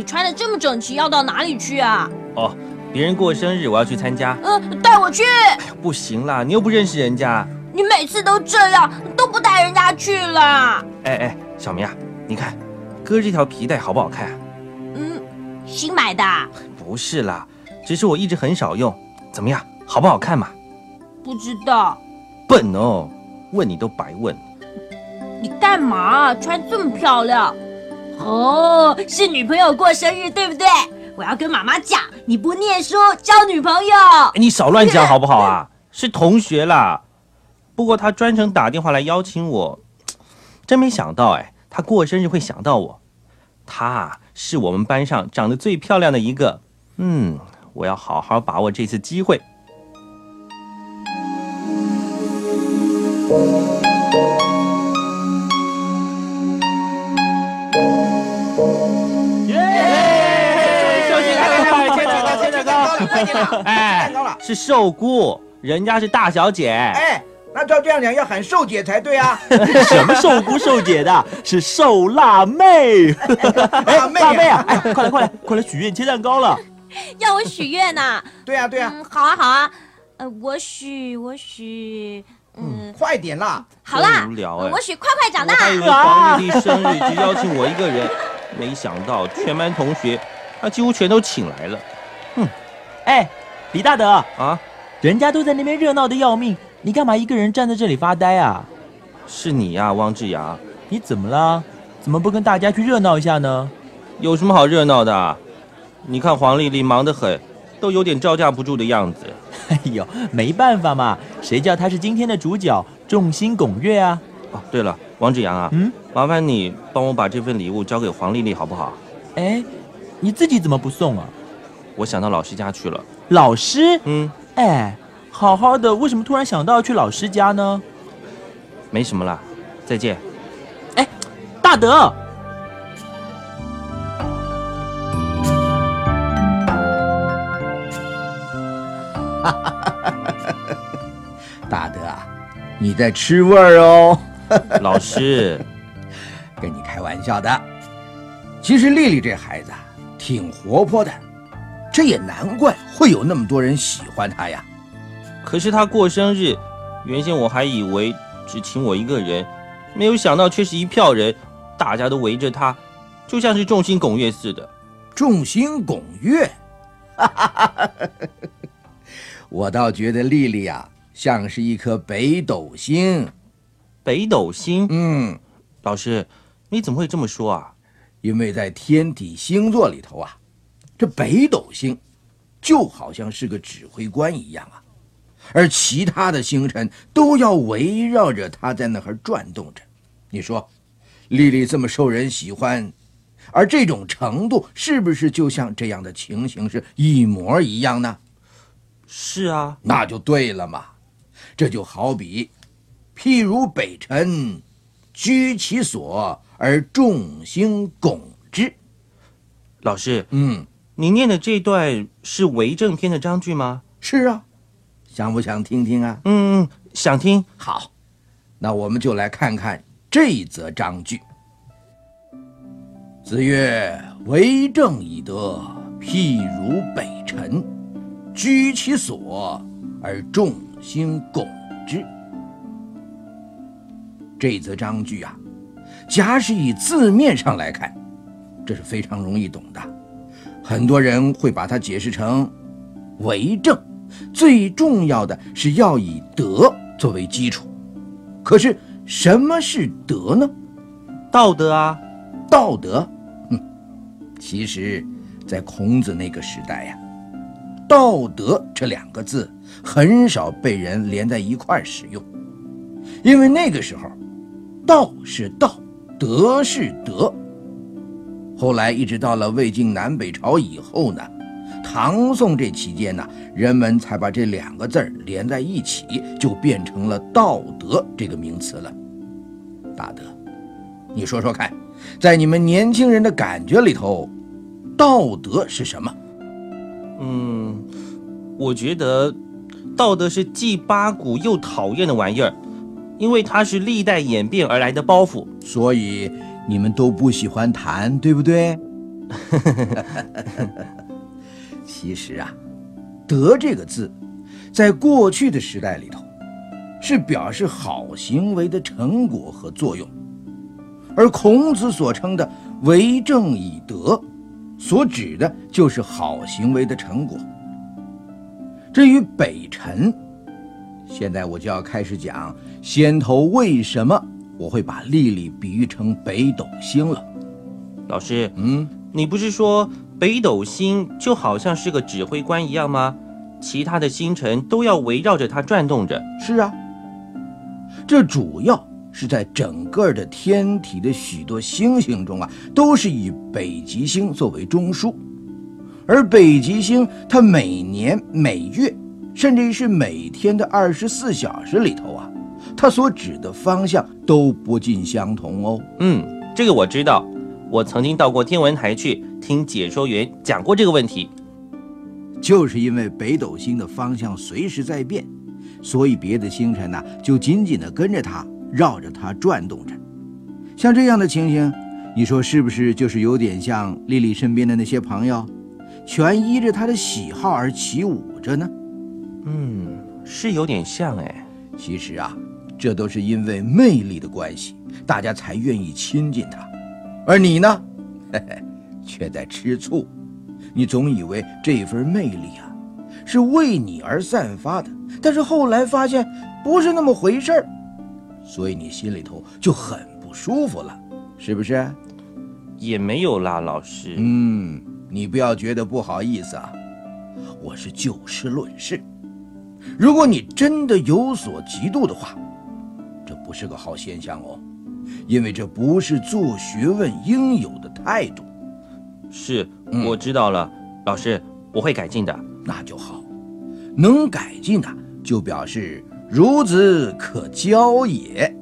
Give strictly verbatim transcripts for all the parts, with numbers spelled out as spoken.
穿得这么整齐，要到哪里去啊？ 哦，别人过生日，我要去参加。 嗯，带我去。 哎呀，不行啦，你又不认识人家。 你每次都这样，都不带人家去了。 哎哎，小明啊，你看，哥这条皮带好不好看啊？ 嗯，新买的。 不是啦，只是我一直很少用。怎么样，好不好看嘛？ 不知道。 笨哦，问你都白问。 你干嘛穿这么漂亮？哦，是女朋友过生日对不对？我要跟妈妈讲，你不念书交女朋友。 你少乱讲好不好啊？是同学啦。不过他专程打电话来邀请我，真没想到哎，他过生日会想到我。他啊，是我们班上长得最漂亮的一个。嗯，我要好好把握这次机会。哎，是寿姑，人家是大小姐。 哎，那照这样讲，要喊寿姐才对啊！ 什么寿姑寿姐的，是寿辣妹。 哎， 辣妹啊！哎，快来快来快来许愿切蛋糕了。 要我许愿呐？ 对啊对啊、 嗯，好啊好啊。呃，我许我许，嗯， 快点啦！ 好啦， 无聊哎， 我许快快长大。 我还以为黄丽丽生日只邀请我一个人，没想到全班同学，他几乎全都请来了。 哼，哎，李大德啊， 人家都在那边热闹的要命，你干嘛一个人站在这里发呆啊？ 是你呀、啊，汪志阳。 你怎么了？怎么不跟大家去热闹一下呢？ 有什么好热闹的、啊？你看黄丽丽忙得很，都有点招架不住的样子。 哎呦，没办法嘛，谁叫她是今天的主角，众星拱月啊！ 哦，对了，王志阳啊， 嗯， 麻烦你帮我把这份礼物交给黄丽丽好不好？ 哎，你自己怎么不送啊？ 我想到老师家去了。 老师？ 嗯， 哎，好好的，为什么突然想到要去老师家呢？ 没什么啦，再见。 哎，大德。 大德啊，你在吃味儿哦。 老师， 跟你开玩笑的。其实丽丽这孩子挺活泼的，这也难怪会有那么多人喜欢她呀。 可是她过生日，原先我还以为只请我一个人，没有想到却是一票人，大家都围着她，就像是众星拱月似的。 众星拱月？我倒觉得丽丽呀、啊，像是一颗北斗星。 北斗星？ 嗯， 老师，你怎么会这么说啊？ 因为在天体星座里头啊，这北斗星就好像是个指挥官一样啊，而其他的星辰都要围绕着它在那儿转动着。你说，丽丽这么受人喜欢，而这种程度是不是就像这样的情形是一模一样呢？ 是啊， 那就对了嘛。这就好比，譬如北辰，居其所而众星拱之。 老师， 嗯， 你念的这段是为政篇的章句吗？ 是啊，想不想听听啊？ 嗯嗯，想听。 好，那我们就来看看这一则章句。子曰：为政以德，譬如北辰，居其所而众星拱之。这则章句啊，假使以字面上来看，这是非常容易懂的。很多人会把它解释成为政，最重要的是要以德作为基础。可是什么是德呢？ 道德啊。 道德？哼，其实在孔子那个时代呀、啊，道德这两个字很少被人连在一块使用，因为那个时候道是道，德是德。后来一直到了魏晋南北朝以后呢，唐宋这期间呢，人们才把这两个字连在一起，就变成了道德这个名词了。大德，你说说看，在你们年轻人的感觉里头，道德是什么？ 嗯，我觉得道德是既八股又讨厌的玩意儿，因为它是历代演变而来的包袱。 所以你们都不喜欢谈，对不对？ 其实啊，德这个字，在过去的时代里头，是表示好行为的成果和作用，而孔子所称的为政以德，所指的就是好行为的成果。至于北辰，现在我就要开始讲先头为什么我会把丽丽比喻成北斗星了。 老师， 嗯， 你不是说北斗星就好像是个指挥官一样吗？其他的星辰都要围绕着它转动着。 是啊，这主要是在整个的天体的许多星星中啊，都是以北极星作为中枢，而北极星它每年每月甚至是每天的二十四小时里头啊，它所指的方向都不尽相同哦。 嗯，这个我知道，我曾经到过天文台去听解说员讲过这个问题。 就是因为北斗星的方向随时在变，所以别的星辰呢、啊、就紧紧地跟着它，绕着它转动着。像这样的情形，你说是不是就是有点像丽丽身边的那些朋友，全依着她的喜好而起舞着呢？ 嗯，是有点像哎。 其实啊，这都是因为魅力的关系，大家才愿意亲近她。而你呢，嘿嘿，却在吃醋。你总以为这份魅力啊，是为你而散发的，但是后来发现不是那么回事儿，所以你心里头就很不舒服了，是不是？ 也没有啦，老师。 嗯，你不要觉得不好意思啊，我是就事论事。如果你真的有所嫉妒的话，这不是个好现象哦，因为这不是做学问应有的态度。 是，我知道了，嗯、老师，我会改进的。 那就好，能改进的就表示孺子可教也。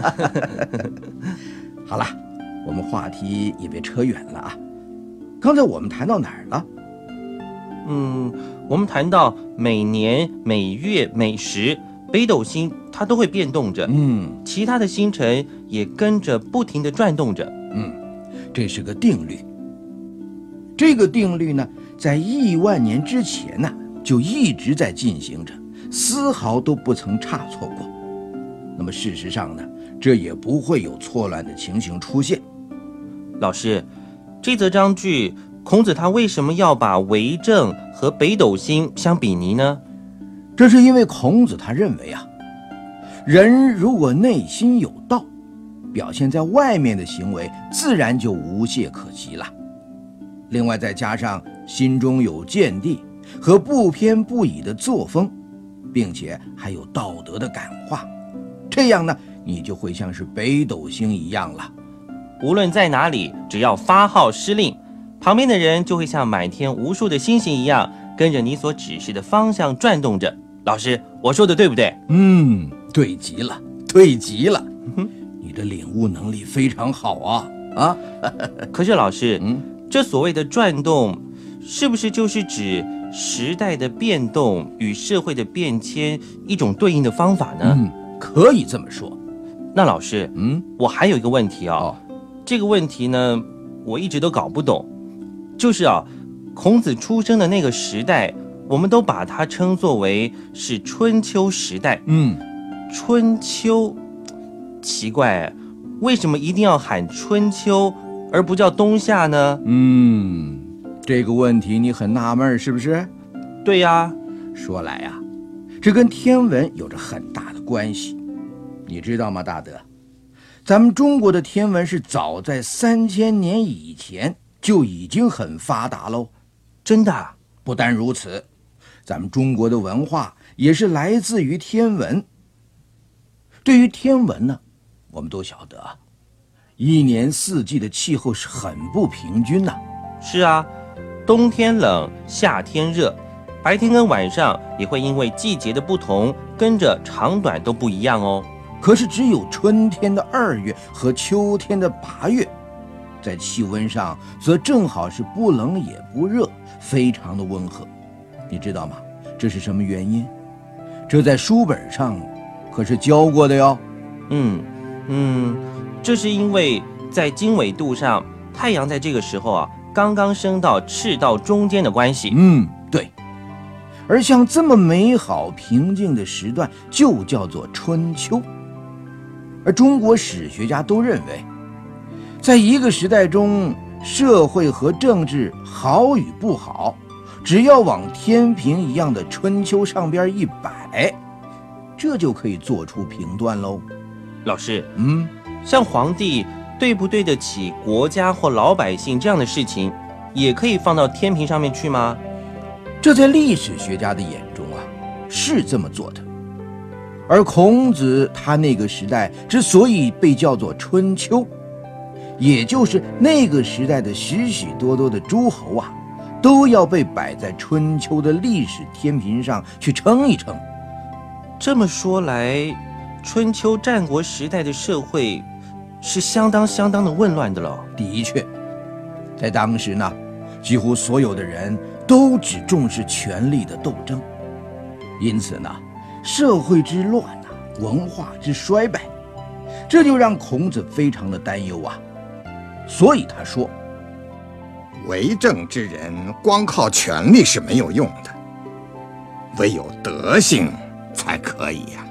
好了，我们话题也别扯远了啊。刚才我们谈到哪儿了？ 嗯，我们谈到每年、每月、每时，北斗星它都会变动着， 嗯， 其他的星辰也跟着不停地转动着。 嗯，这是个定律。这个定律呢，在亿万年之前呢、啊，就一直在进行着，丝毫都不曾差错过。那么事实上呢，这也不会有错乱的情形出现。 老师，这则章句，孔子他为什么要把为政和北斗星相比拟呢？ 这是因为孔子他认为啊，人如果内心有道，表现在外面的行为自然就无懈可击了。另外再加上心中有见地和不偏不倚的作风，并且还有道德的感化，这样呢，你就会像是北斗星一样了。 无论在哪里，只要发号施令，旁边的人就会像满天无数的星星一样，跟着你所指示的方向转动着。老师，我说的对不对？ 嗯，对极了，对极了。你的领悟能力非常好啊啊！ 可是老师， 嗯， 这所谓的转动，是不是就是指时代的变动与社会的变迁一种对应的方法呢？ 嗯，可以这么说。 那老师， 嗯， 我还有一个问题啊、哦，这个问题呢，我一直都搞不懂，就是啊，孔子出生的那个时代，我们都把它称作为是春秋时代。 嗯， 春秋，奇怪，为什么一定要喊春秋而不叫冬夏呢？ 嗯，这个问题你很纳闷是不是？ 对呀， 说来呀、啊，这跟天文有着很大的关系。你知道吗，大德？咱们中国的天文是早在三千年以前就已经很发达喽。 真的？ 不单如此，咱们中国的文化也是来自于天文。对于天文呢，我们都晓得，一年四季的气候是很不平均的。 是啊，冬天冷，夏天热，白天跟晚上也会因为季节的不同，跟着长短都不一样哦。 可是只有春天的二月和秋天的八月，在气温上则正好是不冷也不热，非常的温和。你知道吗？这是什么原因？这在书本上可是教过的哟。 嗯嗯，这是因为在经纬度上，太阳在这个时候啊， 刚刚升到赤道中间的关系。 嗯，对。而像这么美好平静的时段，就叫做春秋。而中国史学家都认为，在一个时代中，社会和政治好与不好，只要往天平一样的春秋上边一摆，这就可以做出评断喽。 老师， 嗯， 像皇帝对不对得起国家或老百姓这样的事情，也可以放到天平上面去吗？ 这在历史学家的眼中啊，是这么做的。而孔子他那个时代之所以被叫做春秋，也就是那个时代的许许多多的诸侯啊，都要被摆在春秋的历史天平上去称一称。 这么说来，春秋战国时代的社会是相当相当的混乱的了。 的确，在当时呢，几乎所有的人都只重视权力的斗争，因此呢，社会之乱啊，文化之衰败，这就让孔子非常的担忧啊。所以他说， 为政之人光靠权力是没有用的，唯有德行才可以呀、啊。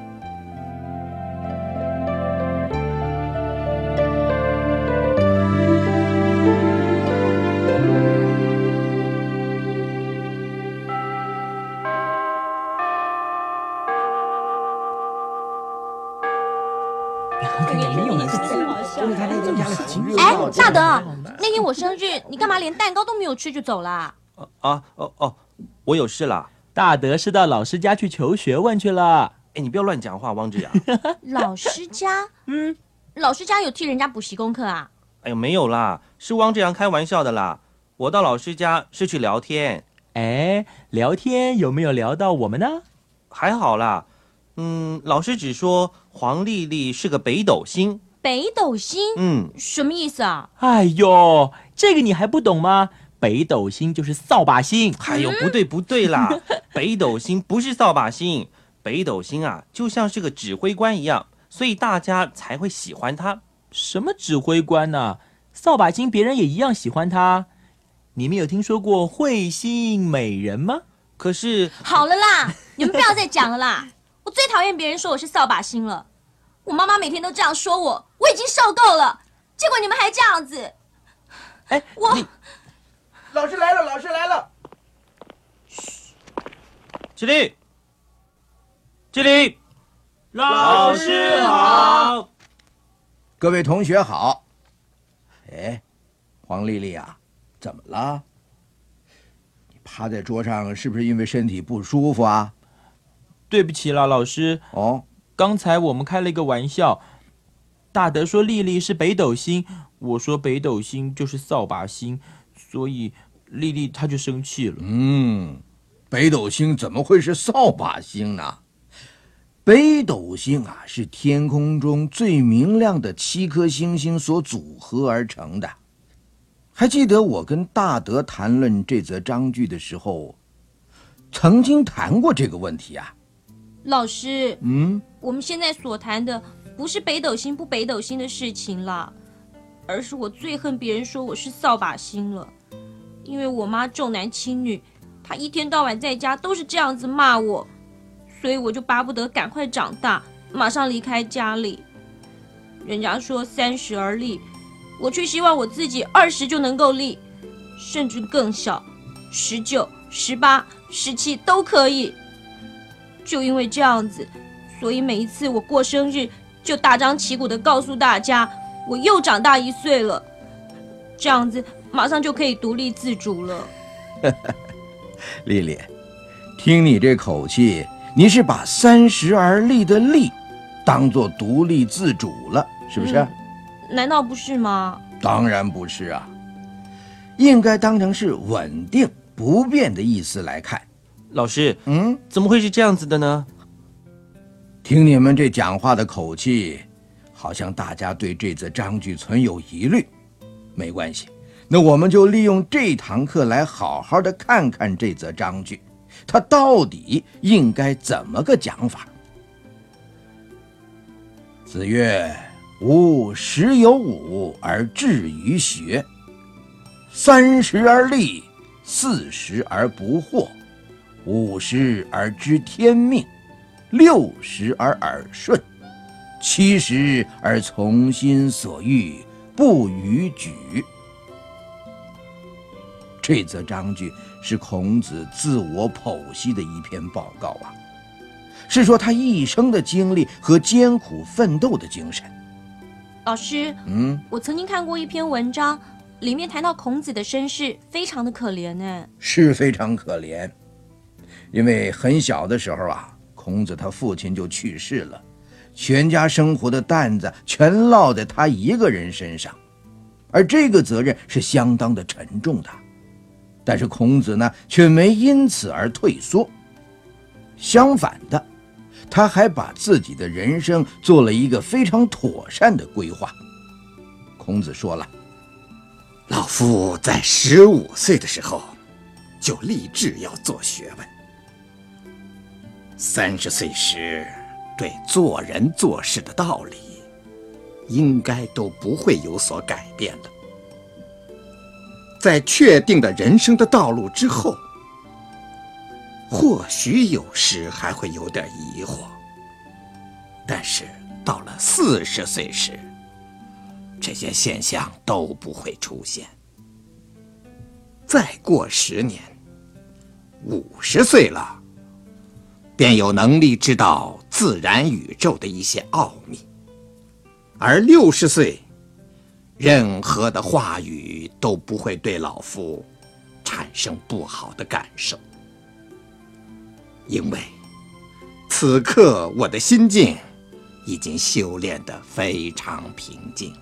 哎，大德，那天我生日，你干嘛连蛋糕都没有吃就走啦？ 啊哦哦，我有事啦。 大德是到老师家去求学问去了。 哎，你不要乱讲话，汪志扬。 老师家？嗯，老师家有替人家补习功课啊？ 哎呦，没有啦，是汪志扬开玩笑的啦。我到老师家是去聊天。 哎，聊天有没有聊到我们呢？ 还好啦，嗯，老师只说黄丽丽是个北斗星。 北斗星？ 嗯， 什么意思啊？ 哎呦，这个你还不懂吗？北斗星就是扫把星。 哎呦，不对不对啦，北斗星不是扫把星，北斗星啊，就像是个指挥官一样，所以大家才会喜欢他。 什么指挥官呢、啊？扫把星别人也一样喜欢他。你们有听说过彗星美人吗？ 可是好了啦，你们不要再讲了啦！我最讨厌别人说我是扫把星了。我妈妈每天都这样说我，我已经受够了。结果你们还这样子。 哎， 我老师来了，老师来了。 嘘，起立，起立。老师好。 各位同学好。哎，黄丽丽啊，怎么了？你趴在桌上是不是因为身体不舒服啊？ 对不起啦，老师。 哦， 刚才我们开了一个玩笑。大德说丽丽是北斗星，我说北斗星就是扫把星，所以丽丽她就生气了。 嗯，北斗星怎么会是扫把星呢？北斗星啊，是天空中最明亮的七颗星星所组合而成的。还记得我跟大德谈论这则章句的时候，曾经谈过这个问题啊。 老师， 嗯， 我们现在所谈的不是北斗星不北斗星的事情啦，而是我最恨别人说我是扫把星了。因为我妈重男轻女，她一天到晚在家都是这样子骂我，所以我就巴不得赶快长大，马上离开家里。人家说三十而立，我却希望我自己二十就能够立，甚至更小，十九、十八、十七都可以。就因为这样子，所以每一次我过生日，就大张旗鼓地告诉大家，我又长大一岁了，这样子马上就可以独立自主了。 丽丽，听你这口气，你是把三十而立的立当作独立自主了，是不是？ 嗯，难道不是吗？ 当然不是啊，应该当成是稳定不变的意思来看。 老师， 嗯， 怎么会是这样子的呢？ 听你们这讲话的口气，好像大家对这则章句存有疑虑。没关系，那我们就利用这堂课来好好的看看这则章句，它到底应该怎么个讲法。子曰：吾十有五而志于学。 三十而立，四十而不惑，五十而知天命，六十而耳顺，七十而从心所欲，不逾矩。这则章句是孔子自我剖析的一篇报告啊，是说他一生的经历和艰苦奋斗的精神。 老师， 嗯， 我曾经看过一篇文章，里面谈到孔子的身世，非常的可怜呢。 是非常可怜，因为很小的时候啊，孔子他父亲就去世了，全家生活的担子全落在他一个人身上，而这个责任是相当的沉重的。但是孔子呢，却没因此而退缩，相反的，他还把自己的人生做了一个非常妥善的规划。孔子说了， 老夫在十五岁的时候就立志要做学问，三十岁时对做人做事的道理应该都不会有所改变了。在确定了人生的道路之后，或许有时还会有点疑惑，但是到了四十岁时，这些现象都不会出现。再过十年，五十岁了，便有能力知道自然宇宙的一些奥秘，而六十岁，任何的话语都不会对老夫产生不好的感受，因为此刻我的心境已经修炼得非常平静了。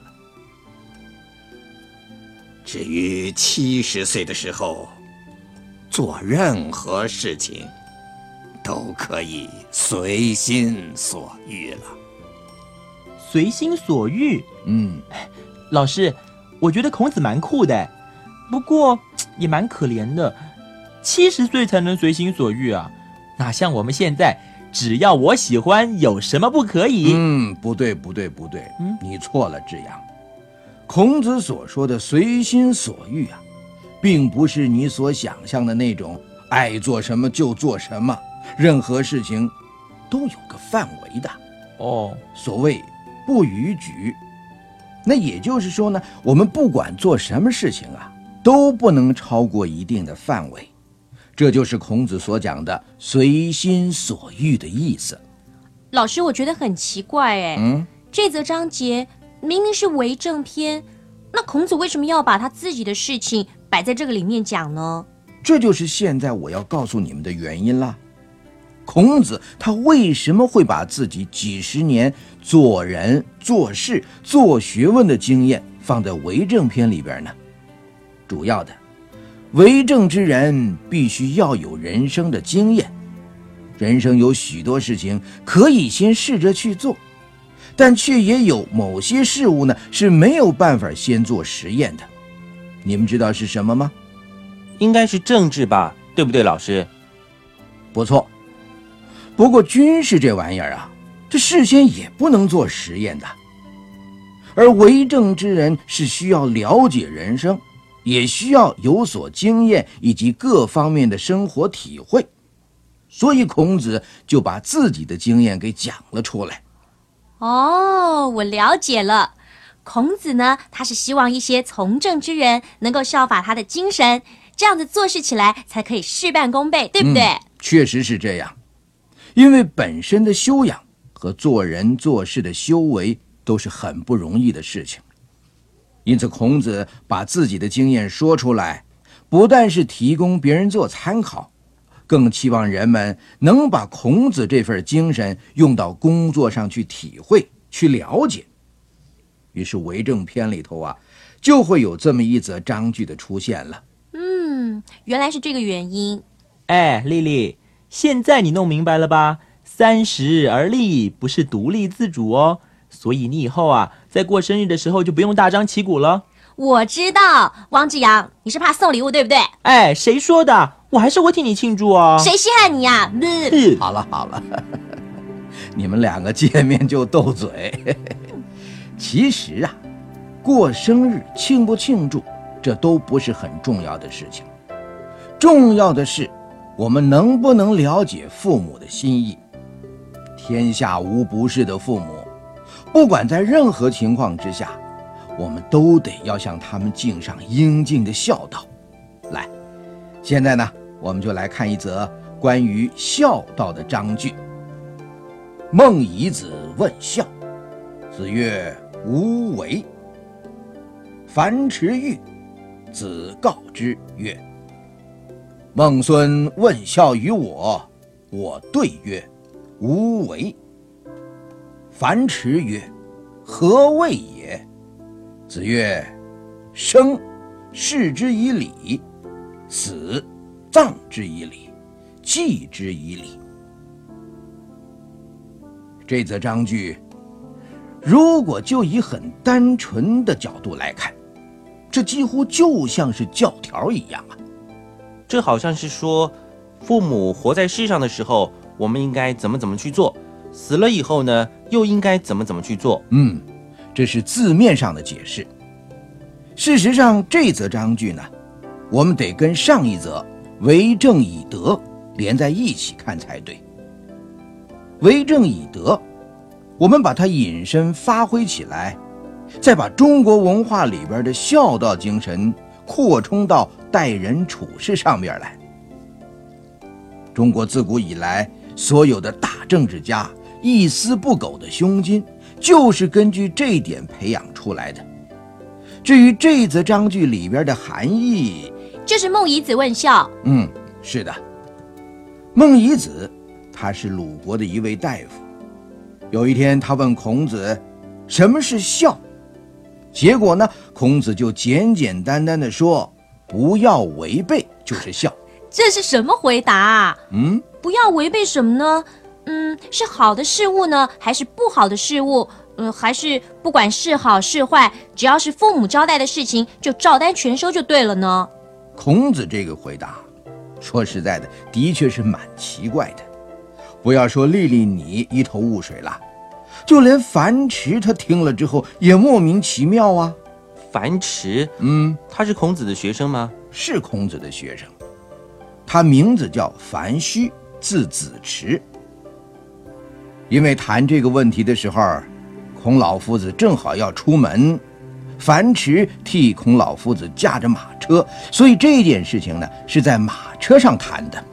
至于七十岁的时候，做任何事情都可以随心所欲了。 随心所欲。 嗯， 老师，我觉得孔子蛮酷的，不过也蛮可怜的。七十岁才能随心所欲啊，哪像我们现在，只要我喜欢，有什么不可以？ 嗯，不对，不对，不对， 嗯， 你错了，智阳。孔子所说的随心所欲啊，并不是你所想象的那种爱做什么就做什么，任何事情都有个范围的。 哦， 所谓不逾矩，那也就是说呢，我们不管做什么事情啊，都不能超过一定的范围。这就是孔子所讲的随心所欲的意思。 老师，我觉得很奇怪哎， 嗯， 这则章节明明是为政篇，那孔子为什么要把他自己的事情摆在这个里面讲呢？ 这就是现在我要告诉你们的原因啦。孔子他为什么会把自己几十年做人、做事、做学问的经验放在为政篇里边呢？主要的，为政之人必须要有人生的经验。人生有许多事情可以先试着去做，但却也有某些事物呢是没有办法先做实验的。你们知道是什么吗？ 应该是政治吧，对不对，老师？ 不错。不过军事这玩意儿啊，这事先也不能做实验的。而为政之人是需要了解人生，也需要有所经验以及各方面的生活体会，所以孔子就把自己的经验给讲了出来。 哦，我了解了。孔子呢，他是希望一些从政之人能够效法他的精神，这样子做事起来才可以事半功倍，对不对？ 嗯，确实是这样。因为本身的修养和做人做事的修为都是很不容易的事情，因此孔子把自己的经验说出来，不但是提供别人做参考，更期望人们能把孔子这份精神用到工作上去体会、去了解。于是为政篇里头啊，就会有这么一则章句的出现了。 嗯，原来是这个原因。 哎，丽丽，现在你弄明白了吧？三十而立不是独立自主哦，所以你以后啊，在过生日的时候就不用大张旗鼓了。 我知道，汪志阳，你是怕送礼物对不对？ 哎，谁说的？我还是会替你庆祝哦。 谁稀罕你呀、啊？ 好了好了，你们两个见面就斗嘴。其实啊，过生日庆不庆祝，这这都不是很重要的事情。重要的是，我们能不能了解父母的心意。天下无不是的父母，不管在任何情况之下，我们都得要向他们敬上应尽的孝道。来，现在呢，我们就来看一则关于孝道的章句。孟夷子问孝，子曰：无为。樊迟愈，子告之曰：孟孙问孝于我，我对曰：无为。樊迟曰：何谓也？子曰：生，视之以礼；死，葬之以礼；祭之以礼。这则章句，如果就以很单纯的角度来看，这几乎就像是教条一样啊。 这好像是说，父母活在世上的时候，我们应该怎么怎么去做；死了以后呢，又应该怎么怎么去做。 嗯，这是字面上的解释。事实上，这则章句呢，我们得跟上一则为政以德连在一起看才对。为政以德，我们把它引申发挥起来，再把中国文化里边的孝道精神扩充到待人处事上面来。中国自古以来，所有的大政治家一丝不苟的胸襟，就是根据这一点培养出来的。至于这则章句里边的含义， 就是孟夷子问孝。 嗯，是的，孟夷子他是鲁国的一位大夫。有一天，他问孔子什么是孝，结果呢，孔子就简简单单地说，不要违背就是孝。 这是什么回答啊？ 嗯， 不要违背什么呢？嗯，是好的事物呢，还是不好的事物？呃，还是不管是好是坏，只要是父母交代的事情，就照单全收就对了呢？ 孔子这个回答，说实在的，的确是蛮奇怪的。不要说丽丽你一头雾水了，就连樊迟他听了之后也莫名其妙啊。 樊迟， 嗯， 他是孔子的学生吗？ 是孔子的学生，他名字叫樊须，字子迟。因为谈这个问题的时候，孔老夫子正好要出门，樊迟替孔老夫子驾着马车，所以这件事情呢，是在马车上谈的。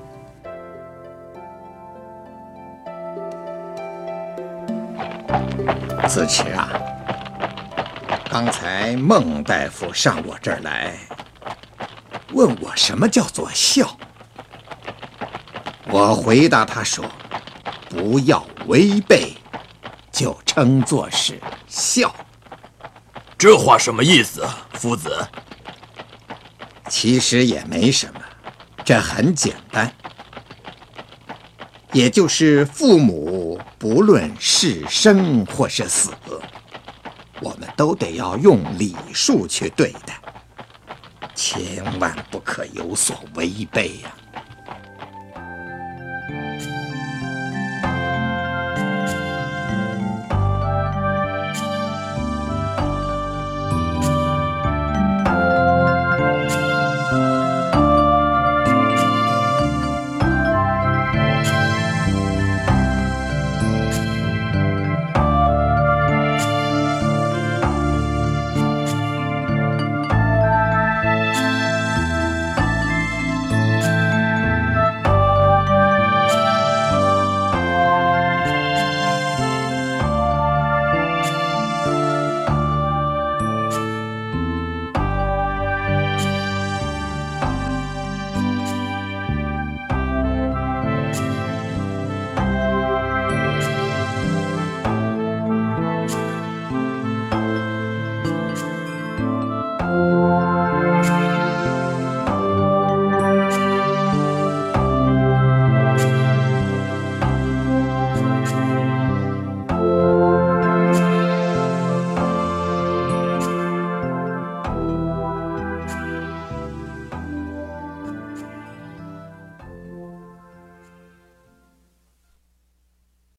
子迟啊，刚才孟大夫上我这儿来，问我什么叫做孝。我回答他说，不要违背，就称作是孝。 这话什么意思，夫子？ 其实也没什么，这很简单，也就是父母不论是生或是死，我们都得要用礼数去对待，千万不可有所违背呀、啊。